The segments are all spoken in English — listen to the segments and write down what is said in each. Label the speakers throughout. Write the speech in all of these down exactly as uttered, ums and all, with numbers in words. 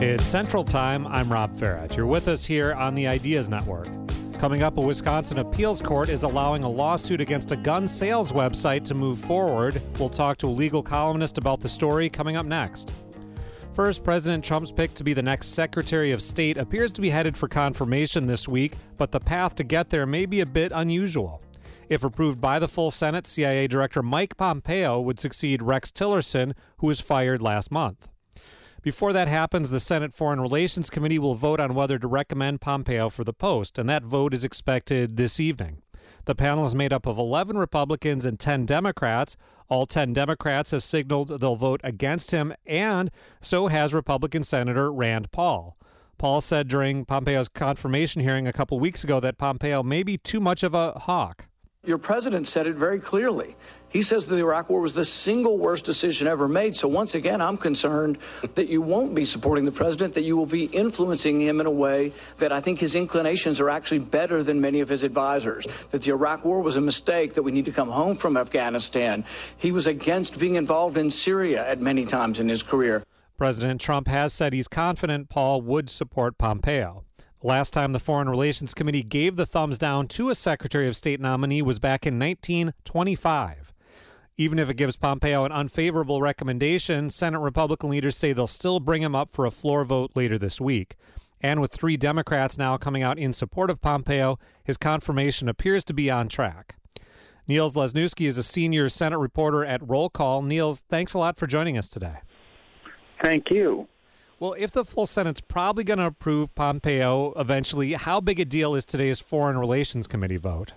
Speaker 1: It's Central Time. I'm Rob Farrett. You're with us here on the Ideas Network. Coming up, a Wisconsin appeals court is allowing a lawsuit against a gun sales website to move forward. We'll talk to a legal columnist about the story coming up next. First, President Trump's pick to be the next Secretary of State appears to be headed for confirmation this week, but the path to get there may be a bit unusual. If approved by the full Senate, C I A Director Mike Pompeo would succeed Rex Tillerson, who was fired last month. Before that happens, the Senate Foreign Relations Committee will vote on whether to recommend Pompeo for the post, and that vote is expected this evening. The panel is made up of eleven Republicans and ten Democrats. All ten Democrats have signaled they'll vote against him, and so has Republican Senator Rand Paul. Paul said during Pompeo's confirmation hearing a couple weeks ago that Pompeo may be too much of a hawk.
Speaker 2: Your president said it very clearly. He says that the Iraq War was the single worst decision ever made. So once again, I'm concerned that you won't be supporting the president, that you will be influencing him in a way that I think his inclinations are actually better than many of his advisors, that the Iraq War was a mistake, that we need to come home from Afghanistan. He was against being involved in Syria at many times in his career.
Speaker 1: President Trump has said he's confident Paul would support Pompeo. Last time the Foreign Relations Committee gave the thumbs down to a Secretary of State nominee was back in nineteen twenty-five. Even if it gives Pompeo an unfavorable recommendation, Senate Republican leaders say they'll still bring him up for a floor vote later this week. And with three Democrats now coming out in support of Pompeo, his confirmation appears to be on track. Niels Lesniewski is a senior Senate reporter at Roll Call. Niels, thanks a lot for joining us today.
Speaker 3: Thank you.
Speaker 1: Well, if the full Senate's probably going to approve Pompeo eventually, how big a deal is today's Foreign Relations Committee vote?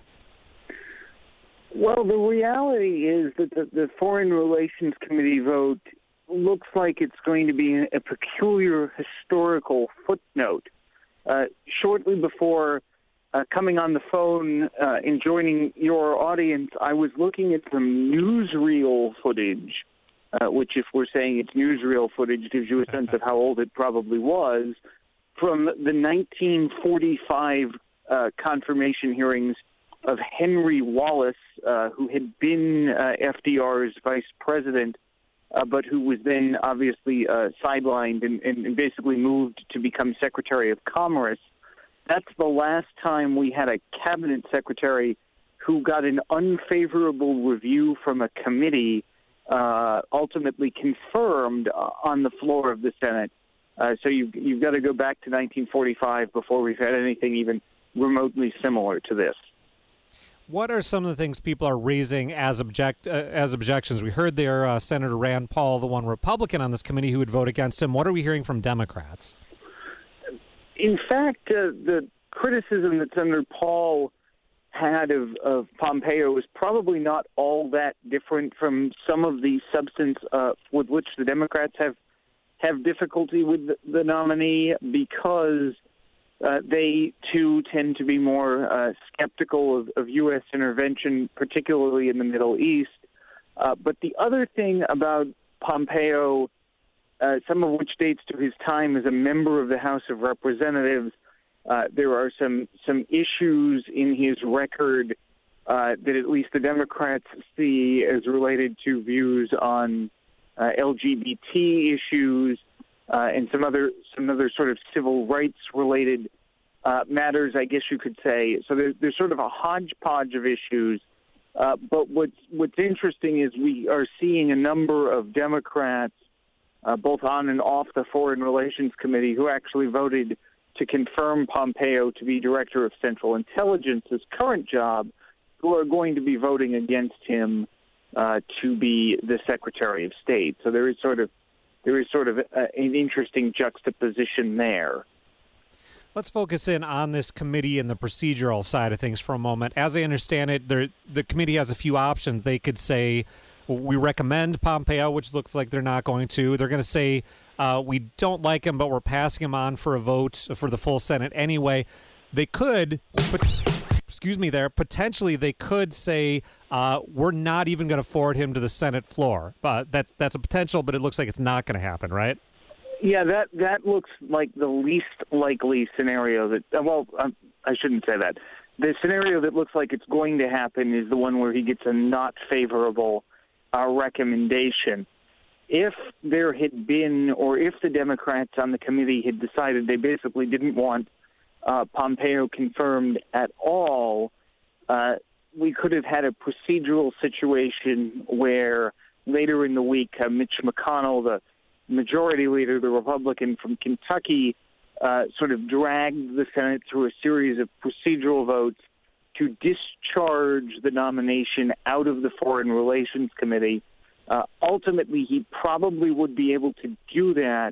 Speaker 3: Well, the reality is that the, the Foreign Relations Committee vote looks like it's going to be a peculiar historical footnote. Uh, shortly before uh, coming on the phone uh, and joining your audience, I was looking at some newsreel footage, uh, which, if we're saying it's newsreel footage, gives you a sense of how old it probably was, from the nineteen forty-five uh, confirmation hearings of Henry Wallace, uh, who had been uh, F D R's vice president, uh, but who was then obviously uh, sidelined and, and, and basically moved to become Secretary of Commerce. That's the last time we had a cabinet secretary who got an unfavorable review from a committee, uh, ultimately confirmed uh, on the floor of the Senate. Uh, so you've, you've got to go back to nineteen forty-five before we've had anything even remotely similar to this.
Speaker 1: What are some of the things people are raising as object uh, as objections? We heard there uh, Senator Rand Paul, the one Republican on this committee who would vote against him. What are we hearing from Democrats?
Speaker 3: In fact, uh, the criticism that Senator Paul had of, of Pompeo is probably not all that different from some of the substance uh, with which the Democrats have have difficulty with the, the nominee, because Uh, they, too, tend to be more uh, skeptical of, of U S intervention, particularly in the Middle East. Uh, but the other thing about Pompeo, uh, some of which dates to his time as a member of the House of Representatives, uh, there are some, some issues in his record uh, that at least the Democrats see as related to views on uh, L G B T issues, Uh, and some other some other sort of civil rights related uh, matters, I guess you could say. So there's, there's sort of a hodgepodge of issues. Uh, but what's what's interesting is we are seeing a number of Democrats, uh, both on and off the Foreign Relations Committee, who actually voted to confirm Pompeo to be Director of Central Intelligence's current job, who are going to be voting against him uh, to be the Secretary of State. So there is sort of There is sort of a, an interesting juxtaposition there.
Speaker 1: Let's focus in on this committee and the procedural side of things for a moment. As I understand it, the committee has a few options. They could say, we recommend Pompeo, which looks like they're not going to. They're going to say, uh, we don't like him, but we're passing him on for a vote for the full Senate anyway. They could... But, excuse me there, potentially they could say, uh, we're not even going to forward him to the Senate floor. But that's that's a potential, but it looks like it's not going to happen, right?
Speaker 3: Yeah, that that looks like the least likely scenario that, well, um, I shouldn't say that. The scenario that looks like it's going to happen is the one where he gets a not favorable uh, recommendation. if there had been, or if the Democrats on the committee had decided they basically didn't want uh, Pompeo confirmed at all, uh, we could have had a procedural situation where later in the week, uh, Mitch McConnell, the majority leader, the Republican from Kentucky, uh, sort of dragged the Senate through a series of procedural votes to discharge the nomination out of the Foreign Relations Committee. Uh, ultimately, he probably would be able to do that,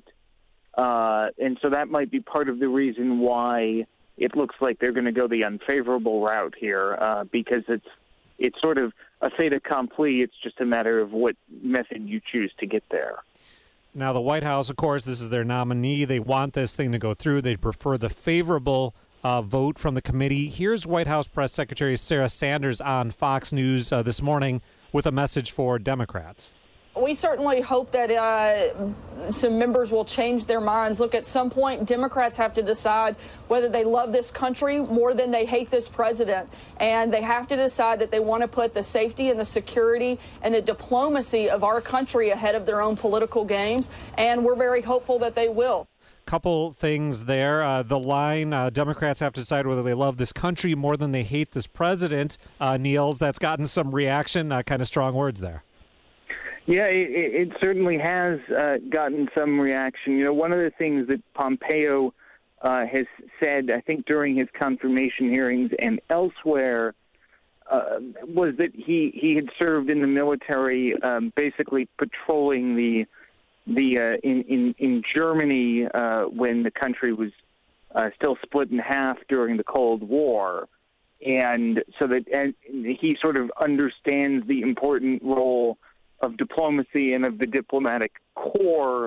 Speaker 3: uh, and so that might be part of the reason why it looks like they're going to go the unfavorable route here, uh, because it's it's sort of a fait accompli. It's just a matter of what method you choose to get there.
Speaker 1: Now, the White House, of course, this is their nominee. They want this thing to go through. They'd prefer the favorable uh, vote from the committee. Here's White House Press Secretary Sarah Sanders on Fox News uh, this morning with a message for Democrats.
Speaker 4: We certainly hope that uh, some members will change their minds. Look, at some point, Democrats have to decide whether they love this country more than they hate this president. And they have to decide that they want to put the safety and the security and the diplomacy of our country ahead of their own political games. And we're very hopeful that they will.
Speaker 1: Couple things there. Uh, the line, uh, Democrats have to decide whether they love this country more than they hate this president. Uh, Niels, that's gotten some reaction, uh, kind of strong words there.
Speaker 3: Yeah, it, it certainly has uh, gotten some reaction. You know, one of the things that Pompeo uh, has said, I think during his confirmation hearings and elsewhere, uh, was that he, he had served in the military, um, basically patrolling the the uh, in, in in Germany uh, when the country was uh, still split in half during the Cold War, and so that and he sort of understands the important role of diplomacy and of the diplomatic corps,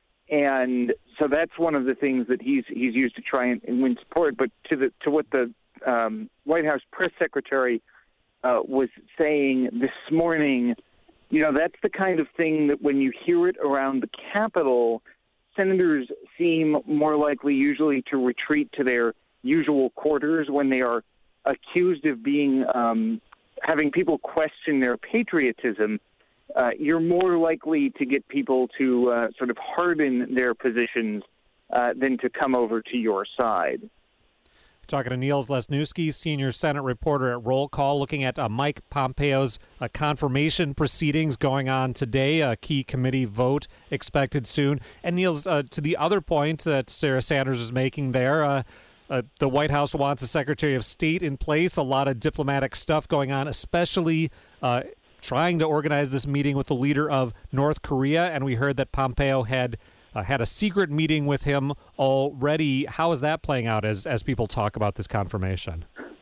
Speaker 3: and so that's one of the things that he's he's used to try and, and win support. But to the to what the um, White House press secretary uh, was saying this morning, you know, that's the kind of thing that when you hear it around the Capitol, senators seem more likely usually to retreat to their usual quarters when they are accused of being um, having people question their patriotism. Uh, you're more likely to get people to uh, sort of harden their positions uh, than to come over to your side.
Speaker 1: Talking to Niels Lesniewski, senior Senate reporter at Roll Call, looking at uh, Mike Pompeo's uh, confirmation proceedings going on today, a key committee vote expected soon. And Niels, uh, to the other point that Sarah Sanders is making there, uh, uh, the White House wants a Secretary of State in place, a lot of diplomatic stuff going on, especially uh, trying to organize this meeting with the leader of North Korea, and we heard that Pompeo had uh, had a secret meeting with him already. How is that playing out as as people talk about this confirmation?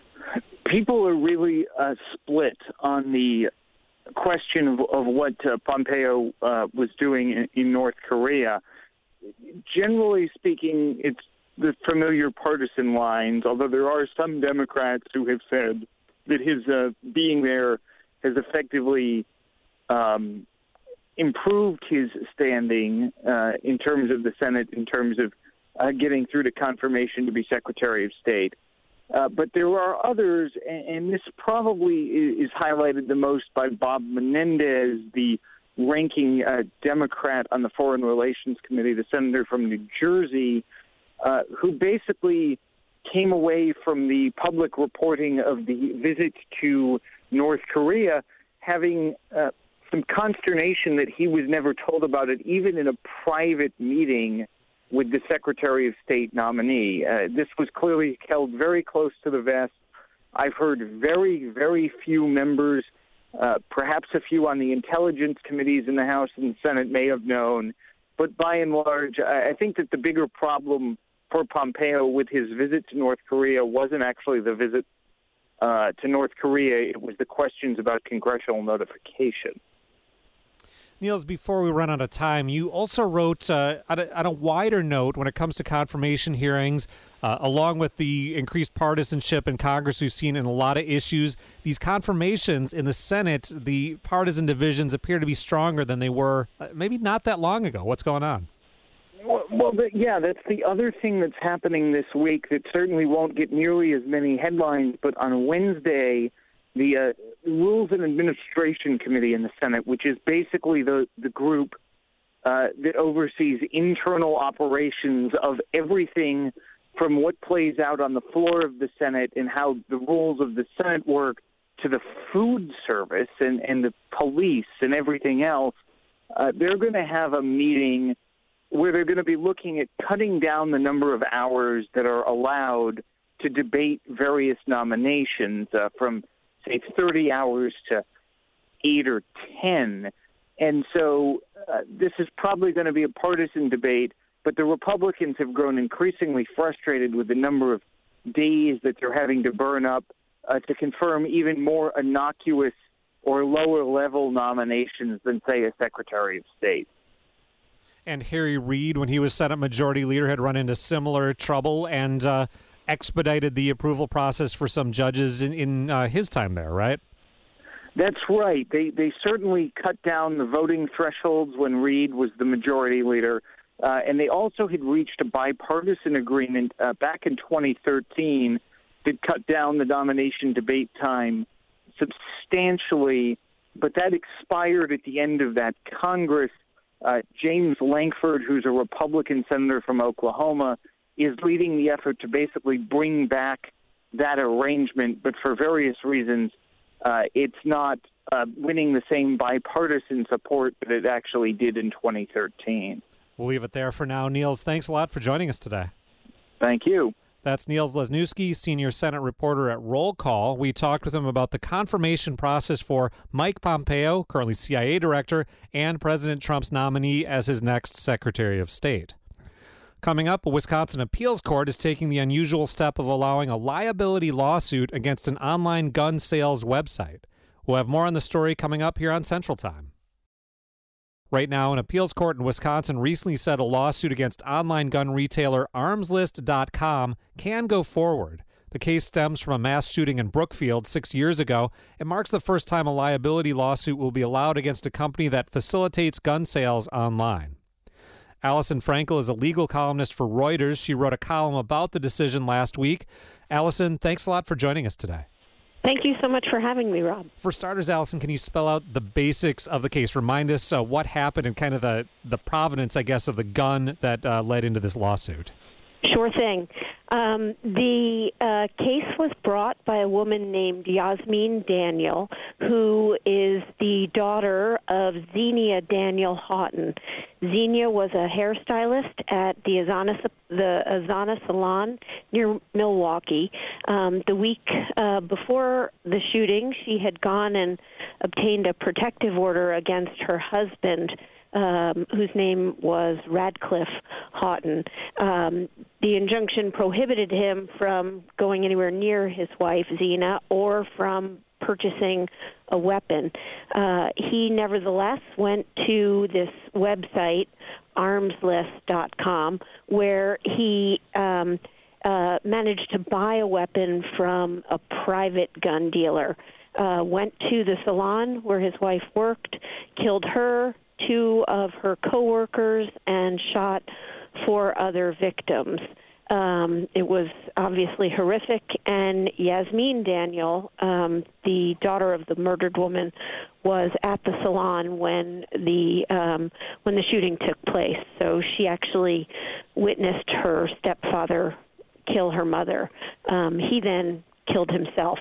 Speaker 3: People are really uh, split on the question of, of what uh, Pompeo uh, was doing in, in North Korea. Generally speaking, it's the familiar partisan lines, although there are some Democrats who have said that his uh, being there has effectively um, improved his standing uh, in terms of the Senate, in terms of uh, getting through to confirmation to be Secretary of State. Uh, but there are others, and, and this probably is, is highlighted the most by Bob Menendez, the ranking uh, Democrat on the Foreign Relations Committee, the senator from New Jersey, uh, who basically came away from the public reporting of the visit to North Korea having uh, some consternation that he was never told about it, even in a private meeting with the Secretary of State nominee. Uh, this was clearly held very close to the vest. I've heard very, very few members, uh, perhaps a few on the intelligence committees in the House and the Senate may have known. But by and large, I think that the bigger problem for Pompeo with his visit to North Korea wasn't actually the visit uh, to North Korea. It was the questions about congressional notification.
Speaker 1: Niels, before we run out of time, you also wrote uh, on, a, on a wider note when it comes to confirmation hearings, uh, along with the increased partisanship in Congress we've seen in a lot of issues, these confirmations in the Senate, the partisan divisions appear to be stronger than they were uh, maybe not that long ago. What's going on?
Speaker 3: Well, well the, yeah, that's the other thing that's happening this week that certainly won't get nearly as many headlines, but on Wednesday, the uh, Rules and Administration Committee in the Senate, which is basically the, the group uh, that oversees internal operations of everything from what plays out on the floor of the Senate and how the rules of the Senate work to the food service and, and the police and everything else. Uh, they're going to have a meeting where they're going to be looking at cutting down the number of hours that are allowed to debate various nominations uh, from, say, thirty hours to eight or ten. And so uh, this is probably going to be a partisan debate, but the Republicans have grown increasingly frustrated with the number of days that they're having to burn up uh, to confirm even more innocuous or lower-level nominations than, say, a Secretary of State.
Speaker 1: And Harry Reid, when he was Senate Majority Leader, had run into similar trouble and uh, expedited the approval process for some judges in, in uh, his time there, right?
Speaker 3: That's right. They they certainly cut down the voting thresholds when Reid was the Majority Leader, uh, and they also had reached a bipartisan agreement uh, back in twenty thirteen that cut down the nomination debate time substantially, but that expired at the end of that Congress. Uh, James Lankford, who's a Republican senator from Oklahoma, is leading the effort to basically bring back that arrangement, but for various reasons, uh, it's not uh, winning the same bipartisan support that it actually did in twenty thirteen.
Speaker 1: We'll leave it there for now. Niels, thanks a lot for joining us today.
Speaker 3: Thank you.
Speaker 1: That's Niels Lesniewski, senior Senate reporter at Roll Call. We talked with him about the confirmation process for Mike Pompeo, currently C I A director, and President Trump's nominee as his next Secretary of State. Coming up, a Wisconsin appeals court is taking the unusual step of allowing a liability lawsuit against an online gun sales website. We'll have more on the story coming up here on Central Time. Right now, an appeals court in Wisconsin recently said a lawsuit against online gun retailer arms list dot com can go forward. The case stems from a mass shooting in Brookfield six years ago. It marks the first time a liability lawsuit will be allowed against a company that facilitates gun sales online. Allison Frankel is a legal columnist for Reuters. She wrote a column about the decision last week. Allison, thanks a lot for joining us today.
Speaker 5: Thank you so much for having me, Rob.
Speaker 1: For starters, Allison, can you spell out the basics of the case? Remind us uh, what happened and kind of the, the provenance, I guess, of the gun that uh, led into this lawsuit.
Speaker 5: Sure thing. Um, the uh, case was brought by a woman named Yasmin Daniel, who is the daughter of Xenia Daniel Houghton. Xenia was a hairstylist at the Azana, the Azana Salon near Milwaukee. Um, the week uh, before the shooting, she had gone and obtained a protective order against her husband, Um, whose name was Radcliffe Houghton. Um, the injunction prohibited him from going anywhere near his wife, Xenia, or from purchasing a weapon. Uh, he nevertheless went to this website, arms list dot com, where he um, uh, managed to buy a weapon from a private gun dealer. Uh, went to the salon where his wife worked, killed her, two of her coworkers, and shot four other victims. Um, it was obviously horrific, and Yasmin Daniel, um, the daughter of the murdered woman, was at the salon when the um, when the shooting took place. So she actually witnessed her stepfather kill her mother. Um, he then killed himself.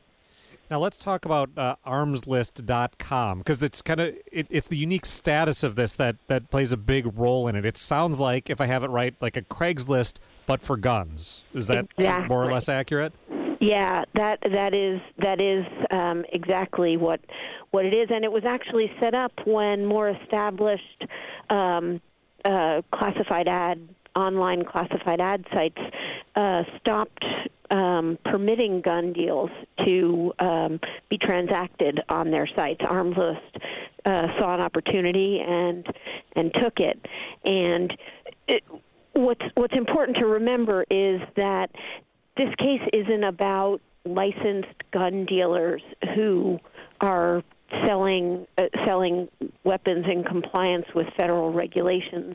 Speaker 1: Now let's talk about uh, arms list dot com, because it's kind of it, it's the unique status of this that, that plays a big role in it. It sounds like, if I have it right, like a Craigslist but for guns. Is that
Speaker 5: exactly.
Speaker 1: more or less accurate?
Speaker 5: Yeah, that that is that is um, exactly what what it is, and it was actually set up when more established um, uh, classified ad online classified ad sites uh, stopped um, permitting gun deals to um, be transacted on their sites. Arms List uh, saw an opportunity and and took it. And it, what's what's important to remember is that this case isn't about licensed gun dealers who are selling uh, selling weapons in compliance with federal regulations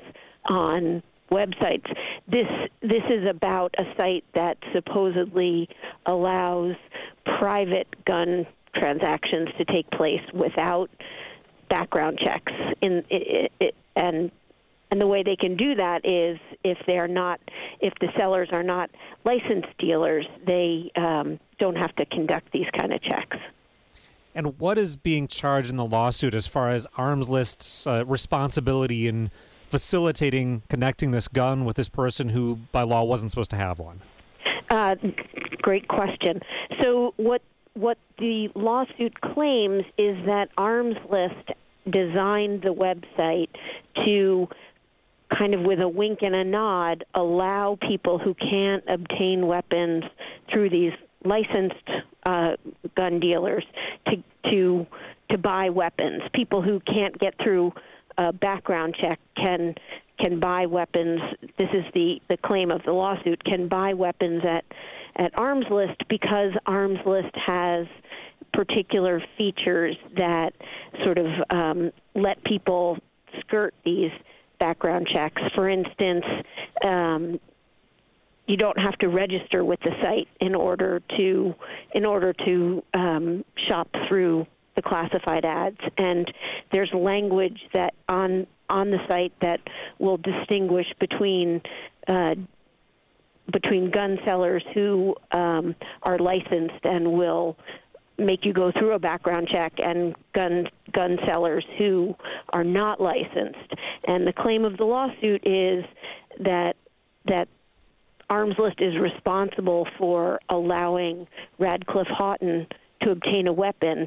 Speaker 5: on websites. This this is about a site that supposedly allows private gun transactions to take place without background checks. In it, it, and and the way they can do that is if they're not, if the sellers are not licensed dealers, they um, don't have to conduct these kind of checks.
Speaker 1: And what is being charged in the lawsuit as far as arms list's uh, responsibility in facilitating connecting this gun with this person who, by law, wasn't supposed to have one?
Speaker 5: Uh, great question. So what what the lawsuit claims is that Arms List designed the website to kind of with a wink and a nod allow people who can't obtain weapons through these licensed uh, gun dealers to to to buy weapons. People who can't get through a background check can can buy weapons. This is the, the claim of the lawsuit, can buy weapons at, at Arms List because Arms List has particular features that sort of um, let people skirt these background checks. For instance, um, you don't have to register with the site in order to in order to um, shop through the classified ads, and there's language that on on the site that will distinguish between uh, between gun sellers who um, are licensed and will make you go through a background check and gun gun sellers who are not licensed. And the claim of the lawsuit is that that Arms List is responsible for allowing Radcliffe Houghton to obtain a weapon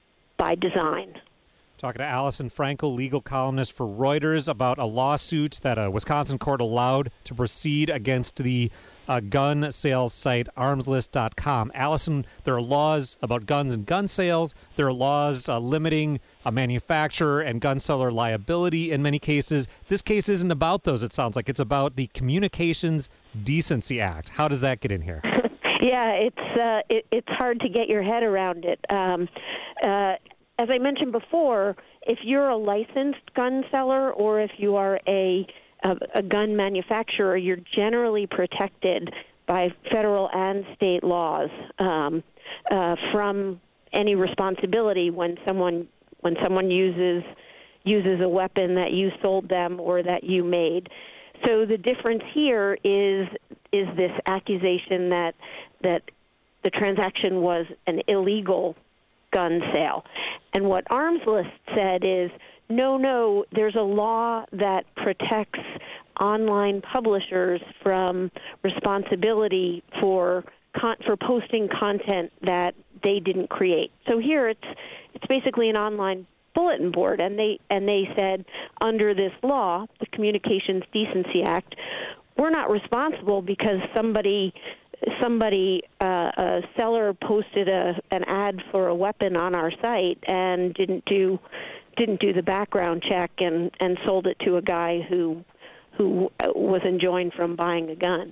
Speaker 5: by design.
Speaker 1: Talking to Allison Frankel, legal columnist for Reuters, about a lawsuit that a Wisconsin court allowed to proceed against the uh, gun sales site arms list dot com. Allison, there are laws about guns and gun sales. There are laws uh, limiting a manufacturer and gun seller liability in many cases. This case isn't about those, it sounds like. It's about the Communications Decency Act. How does that get in here?
Speaker 5: Yeah, it's uh, it, it's hard to get your head around it. Um, uh, as I mentioned before, if you're a licensed gun seller or if you are a, a a gun manufacturer, you're generally protected by federal and state laws um, uh, from any responsibility when someone when someone uses uses a weapon that you sold them or that you made. So the difference here is is this accusation that that the transaction was an illegal gun sale. And what Arms List said is, no, no, there's a law that protects online publishers from responsibility for con- for posting content that they didn't create. So here it's it's basically an online bulletin board, and they and they said under this law, the Communications Decency Act, we're not responsible because somebody somebody uh, a seller posted a an ad for a weapon on our site and didn't do didn't do the background check and, and sold it to a guy who who was enjoined from buying a gun.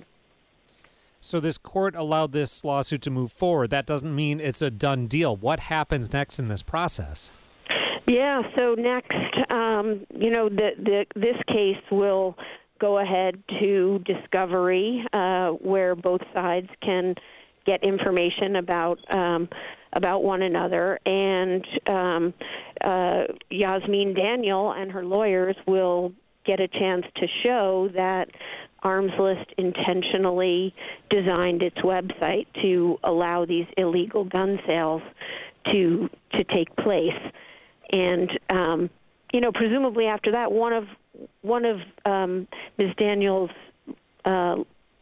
Speaker 1: So this court allowed this lawsuit to move forward. That doesn't mean it's a done deal. What happens next in this process?
Speaker 5: Yeah, so next, um, you know, the, the, this case will go ahead to discovery, uh, where both sides can get information about um, about one another, and um, uh, Yasmeen Daniel and her lawyers will get a chance to show that Arms List intentionally designed its website to allow these illegal gun sales to to take place. And, um, you know, presumably after that, one of one of um, Miz Daniels' uh,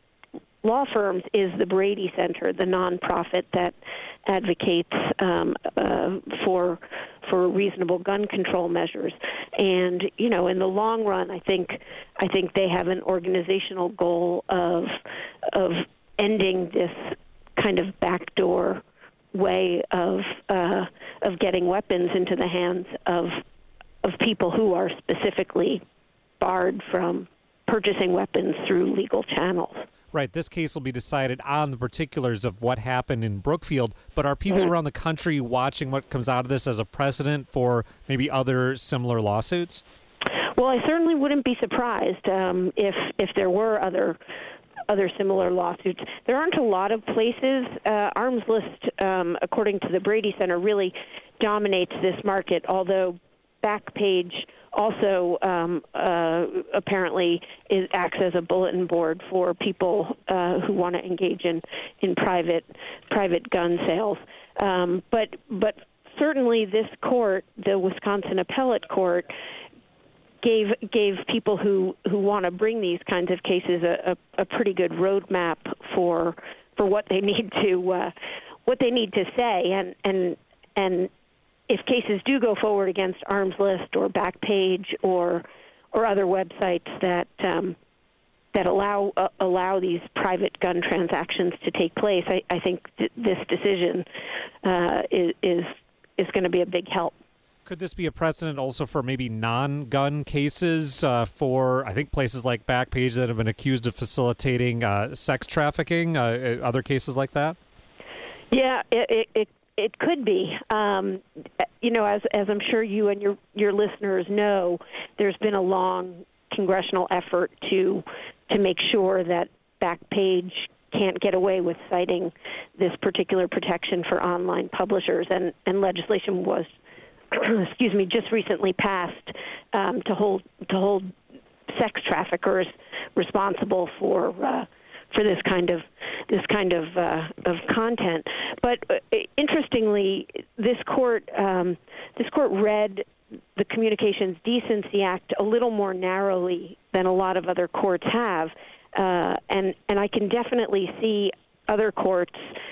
Speaker 5: law firms is the Brady Center, the nonprofit that advocates um, uh, for for reasonable gun control measures. And, you know, in the long run, I think I think they have an organizational goal of of ending this kind of backdoor way of uh, of getting weapons into the hands of of people who are specifically barred from purchasing weapons through legal channels.
Speaker 1: Right. This case will be decided on the particulars of what happened in Brookfield, but are people mm-hmm. around the country watching what comes out of this as a precedent for maybe other similar lawsuits?
Speaker 5: Well, I certainly wouldn't be surprised um, if if there were other other similar lawsuits. There aren't a lot of places. Uh, Arms List, um, according to the Brady Center, really dominates this market, although Backpage also um, uh, apparently is, acts as a bulletin board for people uh, who want to engage in, in private private gun sales. Um, but but certainly this court, the Wisconsin Appellate Court, gave gave people who, who want to bring these kinds of cases a, a, a pretty good roadmap for for what they need to uh, what they need to say, and and and. If cases do go forward against Arms List or Backpage or or other websites that um, that allow uh, allow these private gun transactions to take place, I, I think th- this decision uh, is is, is going to be a big help.
Speaker 1: Could this be a precedent also for maybe non-gun cases uh, for, I think, places like Backpage that have been accused of facilitating uh, sex trafficking, uh, other cases like that?
Speaker 5: Yeah, it, it, it It could be. Um, you know, as as I'm sure you and your your listeners know, there's been a long congressional effort to to make sure that Backpage can't get away with citing this particular protection for online publishers, and, and legislation was, excuse me, just recently passed um, to hold to hold sex traffickers responsible for uh, for this kind of this kind of uh, of content. But uh, interestingly, this court um, this court read the Communications Decency Act a little more narrowly than a lot of other courts have, uh, and and I can definitely see other courts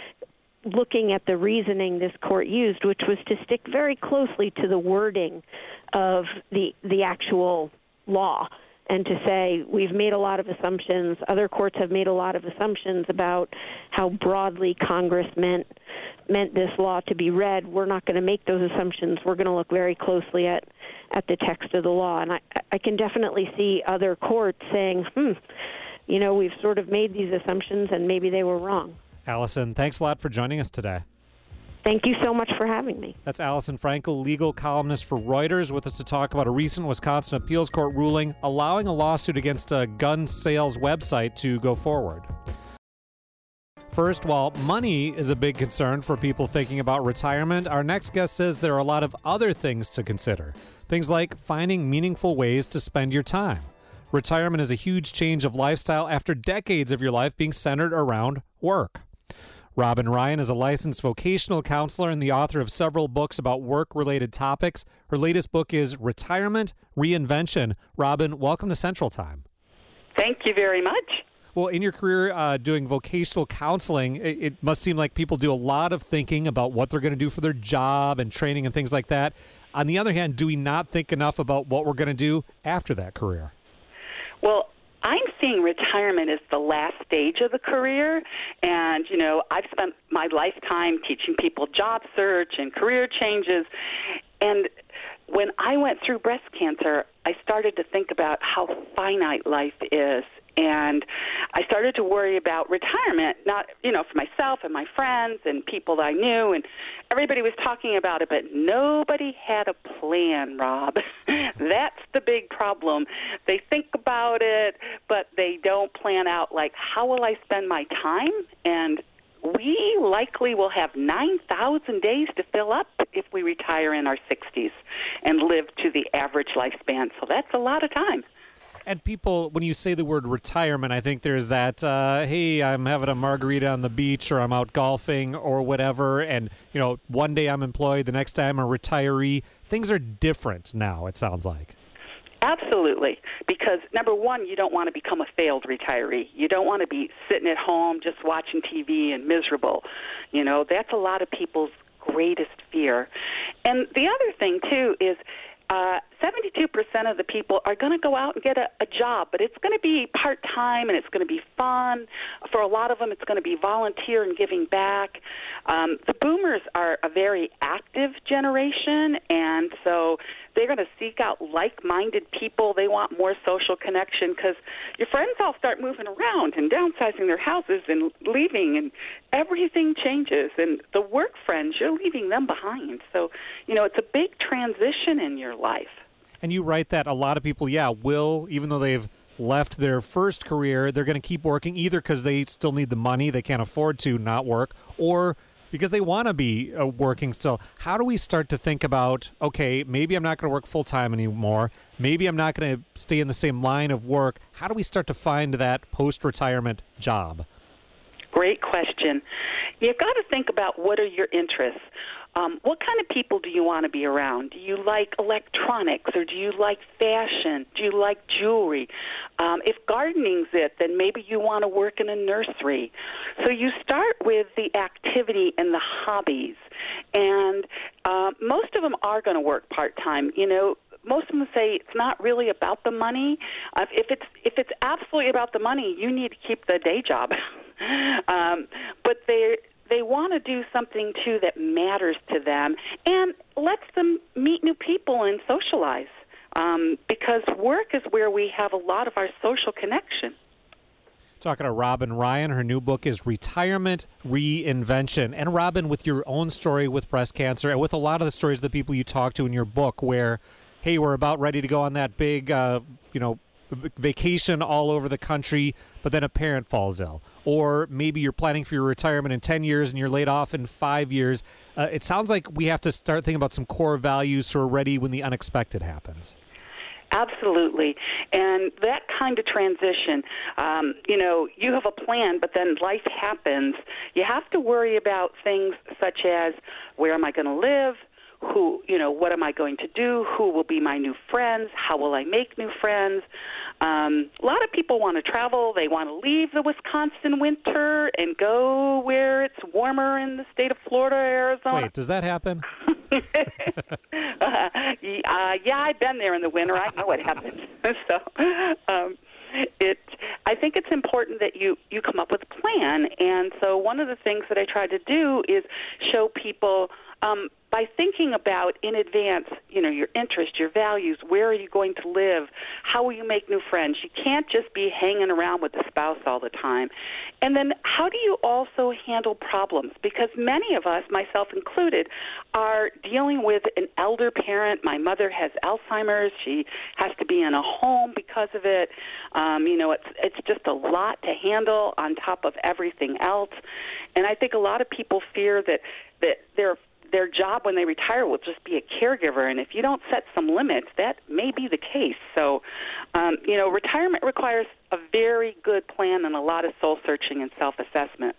Speaker 5: looking at the reasoning this court used, which was to stick very closely to the wording of the the actual law, and to say, we've made a lot of assumptions, other courts have made a lot of assumptions about how broadly Congress meant meant this law to be read. We're not going to make those assumptions. We're going to look very closely at, at the text of the law. And I, I can definitely see other courts saying, hmm, you know, we've sort of made these assumptions and maybe they were wrong.
Speaker 1: Allison, thanks a lot for joining us today.
Speaker 5: Thank you so much for having me.
Speaker 1: That's Allison Frankel, legal columnist for Reuters, with us to talk about a recent Wisconsin appeals court ruling allowing a lawsuit against a gun sales website to go forward. First, while money is a big concern for people thinking about retirement, our next guest says there are a lot of other things to consider. Things like finding meaningful ways to spend your time. Retirement is a huge change of lifestyle after decades of your life being centered around work. Robin Ryan is a licensed vocational counselor and the author of several books about work-related topics. Her latest book is Retirement Reinvention. Robin, welcome to Central Time.
Speaker 6: Thank you very much.
Speaker 1: Well, in your career uh, doing vocational counseling, it, it must seem like people do a lot of thinking about what they're going to do for their job and training and things like that. On the other hand, do we not think enough about what we're going to do after that career?
Speaker 6: Well, I'm seeing retirement as the last stage of the career, and, you know, I've spent my lifetime teaching people job search and career changes, and when I went through breast cancer, I started to think about how finite life is, and I started to worry about retirement, not, you know, for myself and my friends and people that I knew, and everybody was talking about it, but nobody had a plan, Rob. That's the big problem. They think about it, but they don't plan out, like, how will I spend my time? And we likely will have nine thousand days to fill up if we retire in our sixties and live to the average lifespan. So that's a lot of time.
Speaker 1: And people, when you say the word retirement, I think there's that, uh, hey, I'm having a margarita on the beach, or I'm out golfing or whatever, and, you know, one day I'm employed, the next day I'm a retiree. Things are different now, it sounds like.
Speaker 6: Absolutely, because number one, you don't want to become a failed retiree. You don't want to be sitting at home just watching T V and miserable. You know, that's a lot of people's greatest fear. And the other thing, too, is Uh, seventy-two percent of the people are going to go out and get a, a job, but it's going to be part-time and it's going to be fun. For a lot of them, it's going to be volunteer and giving back. Um, the boomers are a very active generation, and so they're going to seek out like-minded people. They want more social connection because your friends all start moving around and downsizing their houses and leaving, and everything changes. And the work friends, you're leaving them behind. So, you know, it's a big transition in your life.
Speaker 1: And you write that a lot of people, yeah, will, even though they've left their first career, they're going to keep working either because they still need the money, they can't afford to not work, or because they want to be uh, working still. How do we start to think about, okay, maybe I'm not going to work full-time anymore. Maybe I'm not going to stay in the same line of work. How do we start to find that post-retirement job?
Speaker 6: Great question. You've got to think about what are your interests. Um, what kind of people do you want to be around? Do you like electronics, or do you like fashion? Do you like jewelry? Um, if gardening's it, then maybe you want to work in a nursery. So you start with the activity and the hobbies, and uh, most of them are going to work part-time. You know, most of them say it's not really about the money. Uh, if it's if it's absolutely about the money, you need to keep the day job. um, but they they want to do something too that matters to them and lets them meet new people and socialize. Um, because work is where we have a lot of our social connection.
Speaker 1: Talking to Robin Ryan. Her new book is Retirement Reinvention. And Robin, with your own story with breast cancer and with a lot of the stories of the people you talk to in your book where, hey, we're about ready to go on that big, uh, you know, vacation all over the country, but then a parent falls ill. Or maybe you're planning for your retirement in ten years and you're laid off in five years. Uh, it sounds like we have to start thinking about some core values so we're ready when the unexpected happens.
Speaker 6: Absolutely. And that kind of transition, um, you know, you have a plan, but then life happens. You have to worry about things such as, where am I going to live? Who, you know, what am I going to do? Who will be my new friends? How will I make new friends? Um, a lot of people want to travel. They want to leave the Wisconsin winter and go where it's warmer in the state of Florida, Arizona.
Speaker 1: Wait, does that happen?
Speaker 6: uh, yeah, I've been there in the winter. I know what happens. so, um, it. I think it's important that you, you come up with a plan. And so one of the things that I try to do is show people um, by thinking about in advance, you know, your interests, your values, where are you going to live, how will you make new friends? You can't just be hanging around with the spouse all the time. And then how do you also handle problems? Because many of us, myself included, are dealing with an elder parent. My mother has Alzheimer's. She has to be in a home because of it. Um, you know, it's it's just a lot to handle on top of everything else. And I think a lot of people fear that that they're their job when they retire will just be a caregiver, and if you don't set some limits, that may be the case. So, um, you know, retirement requires a very good plan and a lot of soul-searching and self-assessment.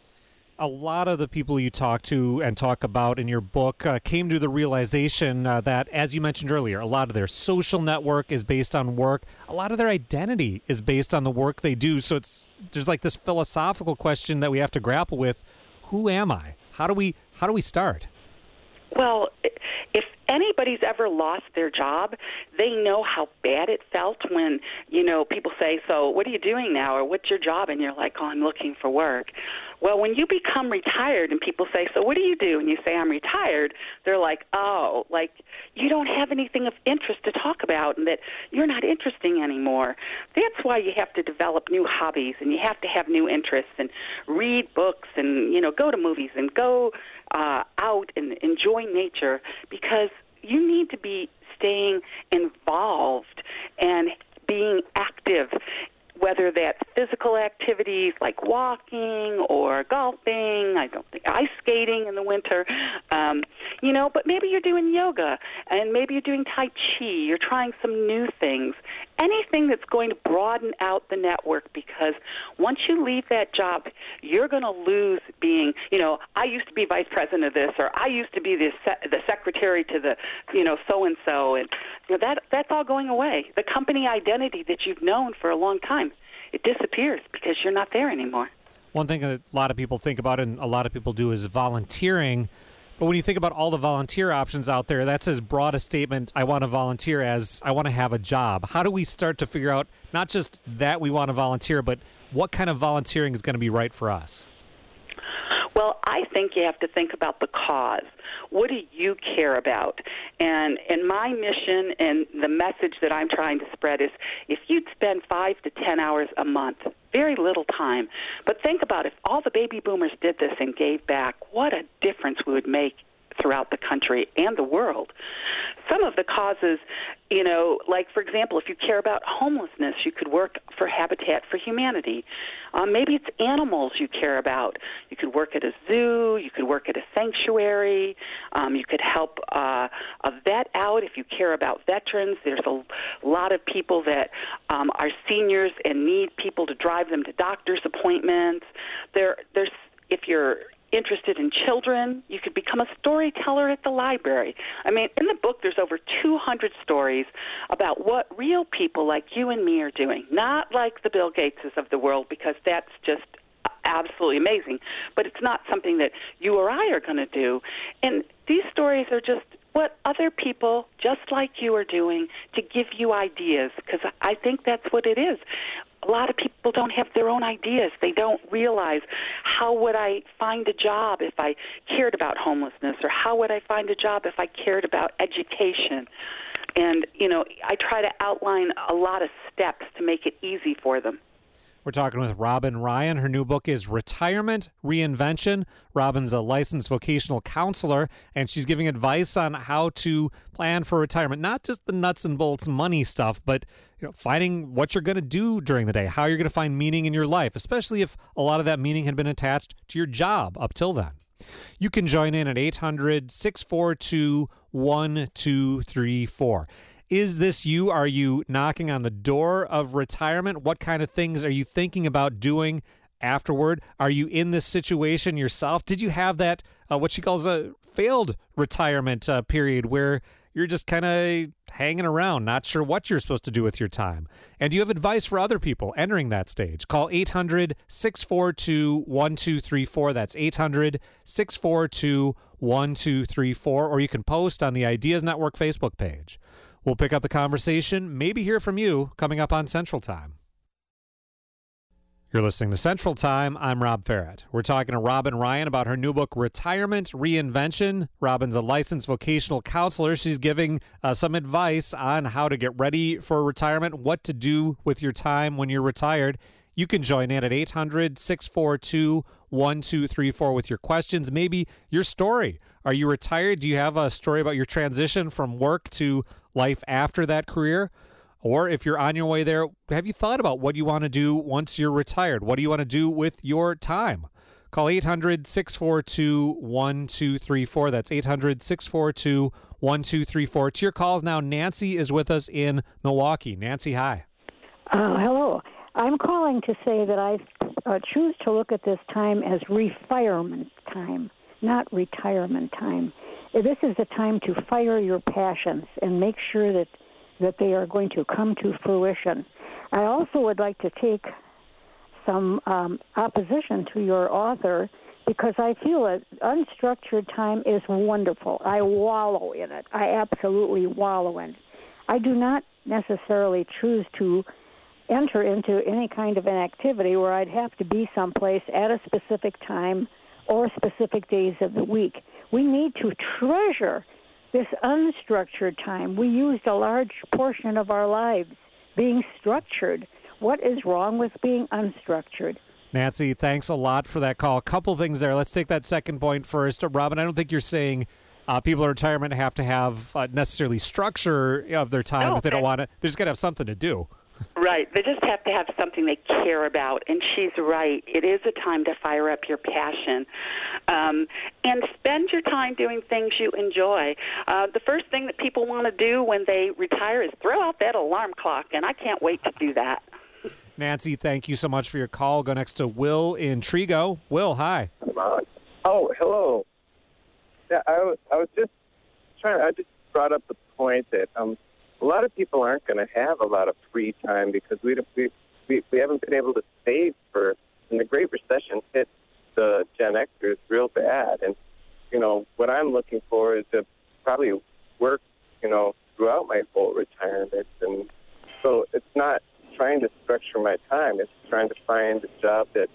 Speaker 1: A lot of the people you talk to and talk about in your book uh, came to the realization uh, that, as you mentioned earlier, a lot of their social network is based on work. A lot of their identity is based on the work they do. So it's there's like this philosophical question that we have to grapple with. Who am I? How do we how do we start?
Speaker 6: Well, if anybody's ever lost their job, they know how bad it felt when, you know, people say, so what are you doing now, or what's your job? And you're like, oh, I'm looking for work. Well, when you become retired and people say, so what do you do? And you say, I'm retired, they're like, oh, like you don't have anything of interest to talk about and that you're not interesting anymore. That's why you have to develop new hobbies and you have to have new interests and read books and, you know, go to movies and go uh, out and enjoy nature, because you need to be staying involved and being active, whether that's physical activities like walking or golfing, I don't think ice skating in the winter, um, you know, but maybe you're doing yoga and maybe you're doing Tai Chi, you're trying some new things, anything that's going to broaden out the network, because once you leave that job, you're going to lose being, you know, I used to be vice president of this, or I used to be the, se- the secretary to the, you know, so-and-so, and you know, that that's all going away. The company identity that you've known for a long time, it disappears because you're not there anymore.
Speaker 1: One thing that a lot of people think about and a lot of people do is volunteering. But when you think about all the volunteer options out there, that's as broad a statement, I want to volunteer, as I want to have a job. How do we start to figure out not just that we want to volunteer, but what kind of volunteering is going to be right for us?
Speaker 6: Well, I think you have to think about the cause. What do you care about? And and my mission and the message that I'm trying to spread is, if you'd spend five to ten hours a month, very little time, but think about if all the baby boomers did this and gave back, what a difference we would make throughout the country and the world. Some of the causes, you know, like, for example, if you care about homelessness, you could work for Habitat for Humanity. Um, maybe it's animals you care about. You could work at a zoo. You could work at a sanctuary. Um, you could help uh, a vet out if you care about veterans. There's a lot of people that um, are seniors and need people to drive them to doctor's appointments. There, there's if you're interested in children, you could become a storyteller at the library. I mean, in the book, there's over two hundred stories about what real people like you and me are doing, not like the Bill Gateses of the world, because that's just absolutely amazing. But it's not something that you or I are going to do. And these stories are just what other people just like you are doing to give you ideas, because I think that's what it is. A lot of people don't have their own ideas. They don't realize, how would I find a job if I cared about homelessness, or how would I find a job if I cared about education? And, you know, I try to outline a lot of steps to make it easy for them.
Speaker 1: We're talking with Robin Ryan. Her new book is Retirement Reinvention. Robin's a licensed vocational counselor, and she's giving advice on how to plan for retirement. Not just the nuts and bolts money stuff, but you know, finding what you're going to do during the day, how you're going to find meaning in your life, especially if a lot of that meaning had been attached to your job up till then. You can join in at eight hundred, six four two, one two three four. Is this you? Are you knocking on the door of retirement? What kind of things are you thinking about doing afterward? Are you in this situation yourself? Did you have that, uh, what she calls a failed retirement uh, period where you're just kind of hanging around, not sure what you're supposed to do with your time? And do you have advice for other people entering that stage? Call eight hundred, six four two, one two three four. That's eight hundred, six four two, one two three four. Or you can post on the Ideas Network Facebook page. We'll pick up the conversation, maybe hear from you, coming up on Central Time. You're listening to Central Time. I'm Rob Farrett. We're talking to Robin Ryan about her new book, Retirement Reinvention. Robin's a licensed vocational counselor. She's giving uh, some advice on how to get ready for retirement, what to do with your time when you're retired. You can join in at eight hundred, six four two, one two three four with your questions, maybe your story. Are you retired? Do you have a story about your transition from work to life after that career? Or if you're on your way there, have you thought about what you want to do once you're retired? What do you want to do with your time? Call eight hundred, six four two, one two three four. That's eight hundred, six four two, one two three four. To your calls now, Nancy is with us in Milwaukee. Nancy, hi.
Speaker 7: Uh, hello. I'm calling to say that I uh, choose to look at this time as refirement time, not retirement time. This is the time to fire your passions and make sure that, that they are going to come to fruition. I also would like to take some um, opposition to your author, because I feel that unstructured time is wonderful. I wallow in it. I absolutely wallow in it. I do not necessarily choose to enter into any kind of an activity where I'd have to be someplace at a specific time or specific days of the week. We need to treasure this unstructured time. We used a large portion of our lives being structured. What is wrong with being unstructured?
Speaker 1: Nancy, thanks a lot for that call. A couple things there. Let's take that second point first. Robin, I don't think you're saying uh, people in retirement have to have uh, necessarily structure of their time
Speaker 6: no,
Speaker 1: if they don't want to. They just got to have something to do.
Speaker 6: Right. They just have to have something they care about. And she's right. It is a time to fire up your passion. Um, and spend your time doing things you enjoy. Uh, the first thing that people want to do when they retire is throw out that alarm clock, and I can't wait to do that.
Speaker 1: Nancy, thank you so much for your call. Go next to Will in Trigo. Will, hi.
Speaker 8: Oh, hello. Yeah, I was, I was just trying, I just brought up the point that um, a lot of people aren't going to have a lot of free time because we, we we we haven't been able to save for, and the Great Recession hit the Gen Xers real bad. And, you know, what I'm looking for is to probably work, you know, throughout my whole retirement. And so it's not trying to structure my time. It's trying to find a job that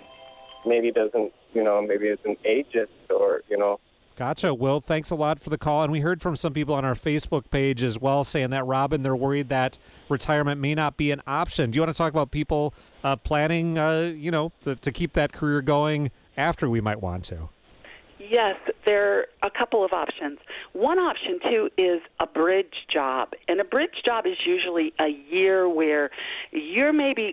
Speaker 8: maybe doesn't, you know, maybe isn't ageist or, you know.
Speaker 1: Gotcha. Will, thanks a lot for the call. And we heard from some people on our Facebook page as well saying that, Robin, they're worried that retirement may not be an option. Do you want to talk about people uh, planning, uh, you know, to, to keep that career going after we might want to?
Speaker 6: Yes, there are a couple of options. One option, too, is a bridge job. And a bridge job is usually a year where you're maybe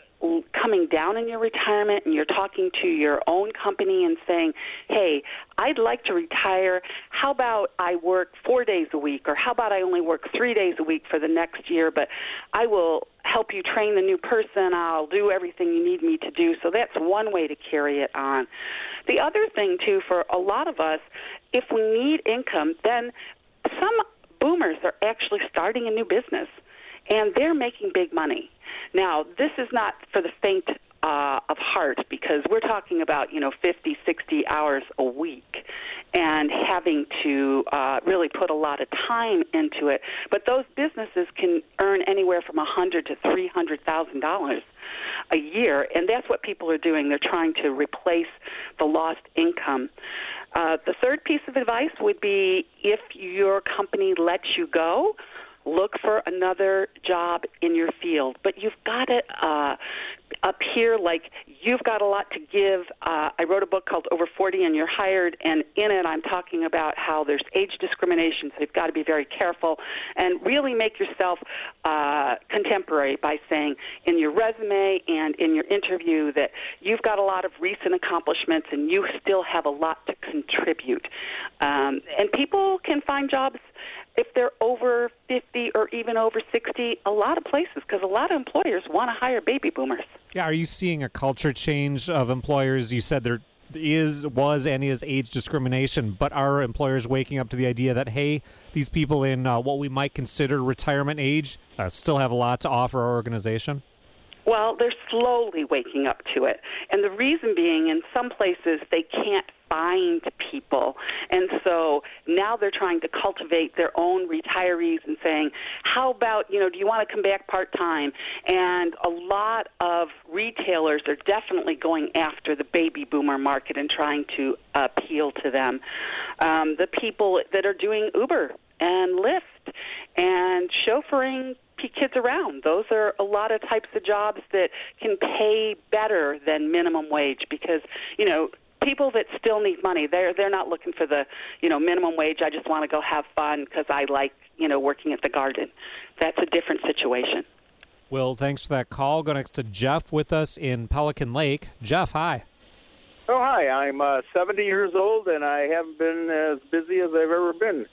Speaker 6: coming down in your retirement and you're talking to your own company and saying, hey, I'd like to retire. How about I work four days a week? Or how about I only work three days a week for the next year, but I will help you train the new person. I'll do everything you need me to do. So that's one way to carry it on. The other thing, too, for a lot of us, if we need income, then some boomers are actually starting a new business, and they're making big money. Now, this is not for the faint uh, of heart, because we're talking about, you know, fifty, sixty hours a week and having to uh, really put a lot of time into it. But those businesses can earn anywhere from one hundred thousand to three hundred thousand dollars a year, and that's what people are doing. They're trying to replace the lost income. Uh, the third piece of advice would be, if your company lets you go, look for another job in your field. But you've got to uh, appear like you've got a lot to give. Uh, I wrote a book called Over forty and You're Hired, and in it I'm talking about how there's age discrimination, so you've got to be very careful and really make yourself uh, contemporary by saying in your resume and in your interview that you've got a lot of recent accomplishments and you still have a lot to contribute. Um, and people can find jobs if they're over fifty or even over sixty, a lot of places, because a lot of employers want to hire baby boomers.
Speaker 1: Yeah, are you seeing a culture change of employers? You said there is, was, and is age discrimination, but are employers waking up to the idea that, hey, these people in uh, what we might consider retirement age uh, still have a lot to offer our organization?
Speaker 6: Well, they're slowly waking up to it. And the reason being, in some places, they can't find people. And so now they're trying to cultivate their own retirees and saying, how about, you know, do you want to come back part-time? And a lot of retailers are definitely going after the baby boomer market and trying to appeal to them. Um, the people that are doing Uber and Lyft and chauffeuring kids around. Those are a lot of types of jobs that can pay better than minimum wage, because, you know, people that still need money, they're they're not looking for the, you know, minimum wage. I just want to go have fun because I like, you know, working at the garden. That's a different situation.
Speaker 1: Will, thanks for that call. Go next to Jeff with us in Pelican Lake. Jeff, hi.
Speaker 9: Oh, hi. I'm uh, seventy years old, and I haven't been as busy as I've ever been.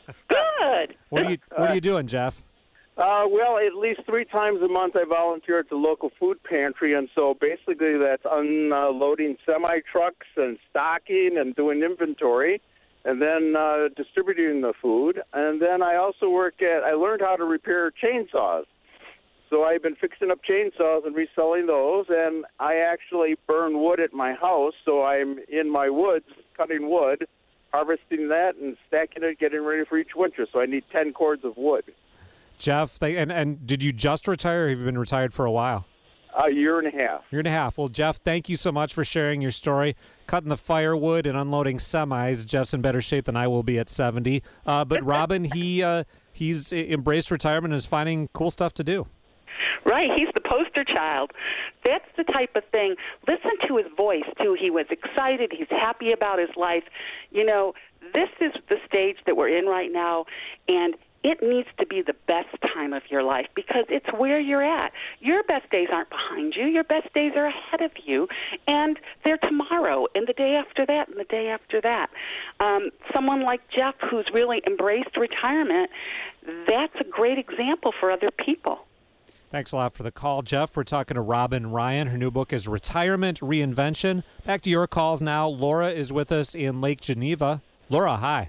Speaker 6: Good.
Speaker 1: What are you What are you doing, Jeff?
Speaker 9: Uh, well, at least three times a month I volunteer at the local food pantry, and so basically that's unloading semi-trucks and stocking and doing inventory, and then uh, distributing the food. And then I also work at, I learned how to repair chainsaws. So I've been fixing up chainsaws and reselling those, and I actually burn wood at my house, so I'm in my woods cutting wood, harvesting that and stacking it, getting ready for each winter. So I need ten cords of wood.
Speaker 1: Jeff, they, and, and did you just retire, or have you been retired for a while?
Speaker 9: A year and a half.
Speaker 1: Year and a half. Well, Jeff, thank you so much for sharing your story. Cutting the firewood and unloading semis. Jeff's in better shape than I will be at seventy. Uh, but Robin, he uh, he's embraced retirement and is finding cool stuff to do.
Speaker 6: Right, he's the poster child. That's the type of thing. Listen to his voice, too. He was excited. He's happy about his life. You know, this is the stage that we're in right now, and it needs to be the best time of your life because it's where you're at. Your best days aren't behind you. Your best days are ahead of you, and they're tomorrow and the day after that and the day after that. Um, someone like Jeff, who's really embraced retirement, that's a great example for other people.
Speaker 1: Thanks a lot for the call, Jeff. We're talking to Robin Ryan. Her new book is Retirement Reinvention. Back to your calls now. Laura is with us in Lake Geneva. Laura, hi.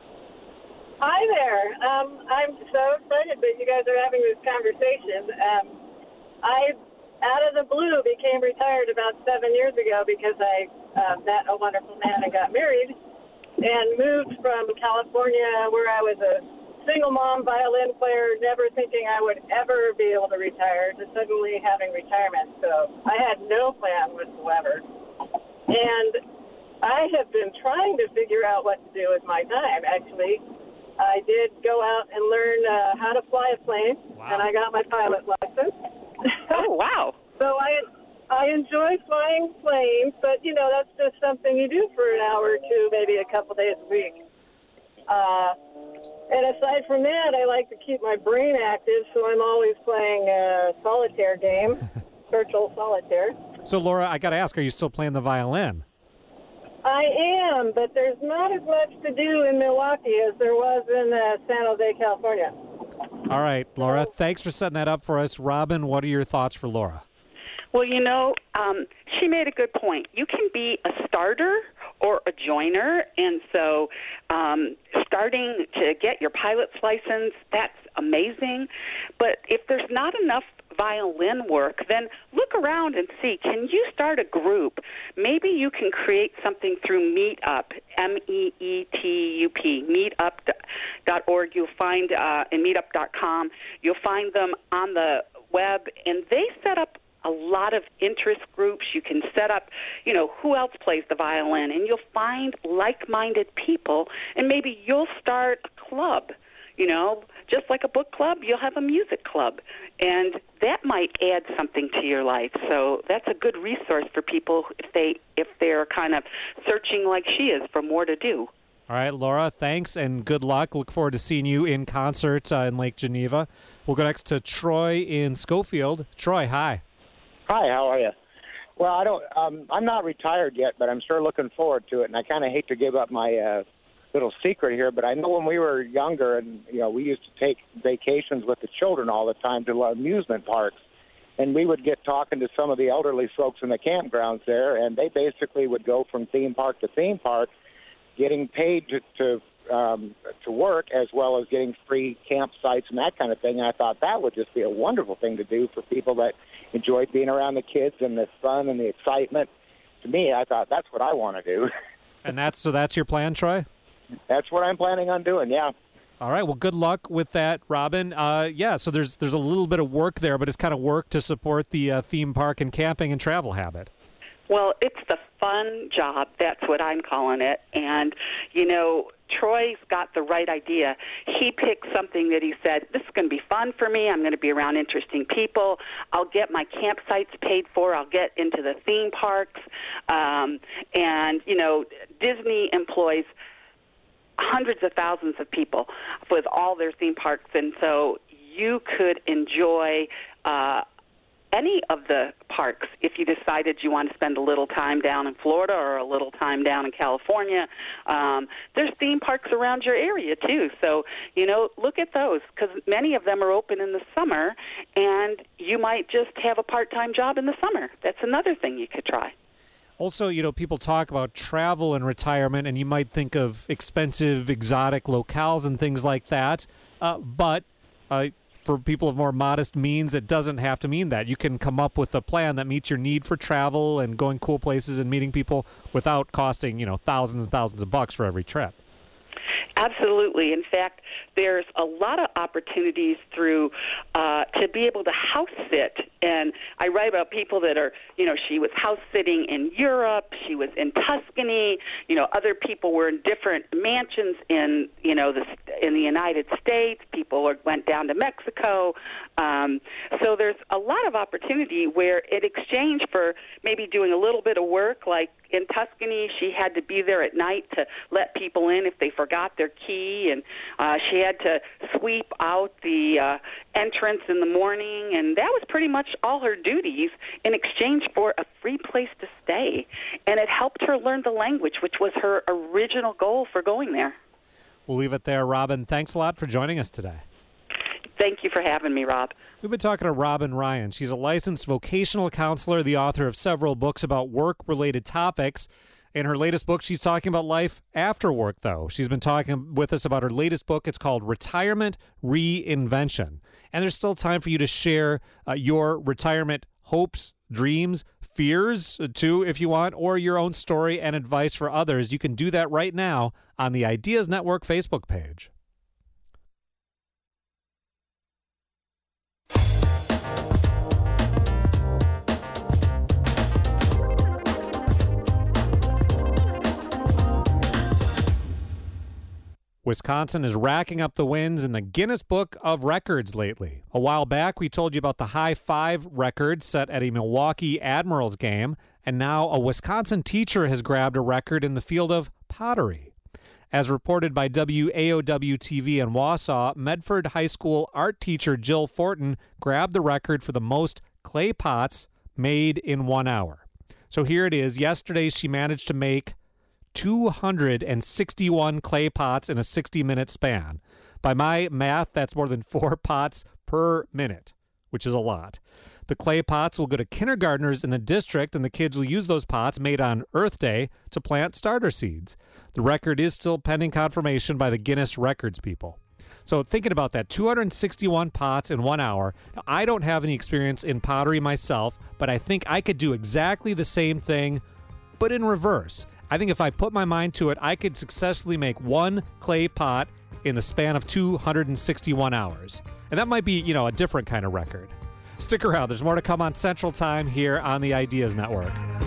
Speaker 10: Hi there. Um, I'm so excited that you guys are having this conversation. Um, I, out of the blue, became retired about seven years ago because I uh, met a wonderful man and got married and moved from California, where I was a single mom violin player, never thinking I would ever be able to retire, to suddenly having retirement. So I had no plan whatsoever. And I have been trying to figure out what to do with my time, actually. I did go out and learn uh, how to fly a plane, wow. and I got my pilot license.
Speaker 6: Oh, wow.
Speaker 10: So I I enjoy flying planes, but, you know, that's just something you do for an hour or two, maybe a couple days a week. Uh, and aside from that, I like to keep my brain active, so I'm always playing a solitaire game, virtual solitaire.
Speaker 1: So, Laura, I got to ask, are you still playing the violin?
Speaker 10: I am, but there's not as much to do in Milwaukee as there was in uh, San Jose, California.
Speaker 1: All right, Laura, thanks for setting that up for us. Robin, what are your thoughts for Laura?
Speaker 6: Well, you know, um, she made a good point. You can be a starter or a joiner, and so um, starting to get your pilot's license, that's amazing. But if there's not enough violin work, then look around and see, can you start a group? Maybe you can create something through Meetup, M E E T U P, meetup dot org. You'll find, uh, in meetup dot com, you'll find them on the web, and they set up a lot of interest groups. You can set up, you know, who else plays the violin, and you'll find like-minded people, and maybe you'll start a club. You know, just like a book club, you'll have a music club, and that might add something to your life. So that's a good resource for people if they if they're kind of searching like she is for more to do.
Speaker 1: All right, Laura, thanks and good luck. Look forward to seeing you in concert uh, in Lake Geneva. We'll go next to Troy in Schofield. Troy, hi.
Speaker 11: Hi, how are you? Well, I don't. Um, I'm not retired yet, but I'm sure looking forward to it, and I kind of hate to give up my uh, little secret here, but I know when we were younger, and you know, we used to take vacations with the children all the time to amusement parks, and we would get talking to some of the elderly folks in the campgrounds there, and they basically would go from theme park to theme park, getting paid to to, um, to work as well as getting free campsites and that kind of thing. And I thought that would just be a wonderful thing to do for people that enjoyed being around the kids and the fun and the excitement. To me, I thought that's what I want to do.
Speaker 1: And that's so that's your plan, Troy?
Speaker 11: That's what I'm planning on doing, yeah.
Speaker 1: All right, well, good luck with that, Robin. Uh, yeah, so there's there's a little bit of work there, but it's kind of work to support the uh, theme park and camping and travel habit.
Speaker 6: Well, it's the fun job. That's what I'm calling it. And, you know, Troy's got the right idea. He picked something that he said, this is going to be fun for me. I'm going to be around interesting people. I'll get my campsites paid for. I'll get into the theme parks. Um, and, you know, Disney employs hundreds of thousands of people with all their theme parks. And so you could enjoy uh any of the parks if you decided you want to spend a little time down in Florida or a little time down in California. Um, there's theme parks around your area, too. So, you know, look at those because many of them are open in the summer, and you might just have a part-time job in the summer. That's another thing you could try.
Speaker 1: Also, you know, people talk about travel and retirement, and you might think of expensive, exotic locales and things like that, uh, but uh, for people of more modest means, it doesn't have to mean that. You can come up with a plan that meets your need for travel and going cool places and meeting people without costing, you know, thousands and thousands of bucks for every trip.
Speaker 6: Absolutely. In fact, there's a lot of opportunities through uh, to be able to house sit. And I write about people that are, you know, she was house sitting in Europe, she was in Tuscany, you know, other people were in different mansions in, you know, the, in the United States. People are, went down to Mexico. Um, so there's a lot of opportunity where in exchange for maybe doing a little bit of work, like in Tuscany, she had to be there at night to let people in if they forgot their key, and uh, she had to sweep out the uh, entrance in the morning, and that was pretty much all her duties in exchange for a free place to stay. And it helped her learn the language, which was her original goal for going there.
Speaker 1: We'll leave it there. Robin, thanks a lot for joining us today.
Speaker 6: Thank you for having me, Rob.
Speaker 1: We've been talking to Robin Ryan. She's a licensed vocational counselor, the author of several books about work-related topics. In her latest book, she's talking about life after work, though. She's been talking with us about her latest book. It's called Retirement Reinvention. And there's still time for you to share uh, your retirement hopes, dreams, fears, uh, too, if you want, or your own story and advice for others. You can do that right now on the Ideas Network Facebook page. Wisconsin is racking up the wins in the Guinness Book of Records lately. A while back, we told you about the high five record set at a Milwaukee Admirals game, and now a Wisconsin teacher has grabbed a record in the field of pottery. As reported by W A O W T V in Wausau, Medford High School art teacher Jill Fortin grabbed the record for the most clay pots made in one hour. So here it is. Yesterday, she managed to make two hundred sixty-one clay pots in a sixty-minute span. By my math, that's more than four pots per minute, which is a lot. The clay pots will go to kindergartners in the district, and the kids will use those pots made on Earth Day to plant starter seeds. The record is still pending confirmation by the Guinness Records people. So thinking about that, two hundred sixty-one pots in one hour. Now, I don't have any experience in pottery myself, but I think I could do exactly the same thing, but in reverse. I think if I put my mind to it, I could successfully make one clay pot in the span of two hundred sixty-one hours. And that might be, you know, a different kind of record. Stick around. There's more to come on Central Time here on the Ideas Network.